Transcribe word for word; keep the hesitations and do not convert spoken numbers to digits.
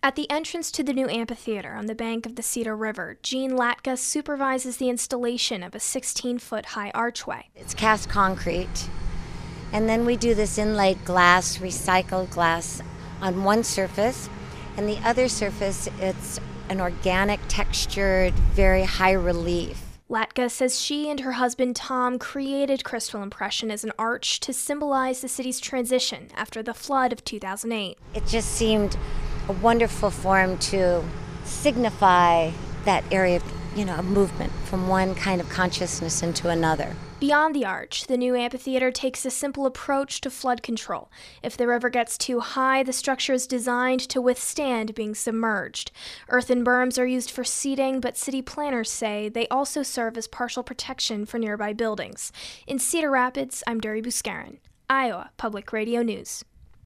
At the entrance to the new amphitheater on the bank of the Cedar River, Jean Latka supervises the installation of a sixteen-foot-high archway. It's cast concrete, and then we do this inlaid glass, recycled glass, on one surface, and the other surface, it's an organic, textured, very high relief. Latka says she and her husband Tom created Crystal Impression as an arch to symbolize the city's transition after the flood of two thousand eight. It just seemed a wonderful form to signify that area of, you know, movement from one kind of consciousness into another. Beyond the arch, the new amphitheater takes a simple approach to flood control. If the river gets too high, the structure is designed to withstand being submerged. Earthen berms are used for seating, but city planners say they also serve as partial protection for nearby buildings. In Cedar Rapids, I'm Duri Buscarin, Iowa Public Radio News.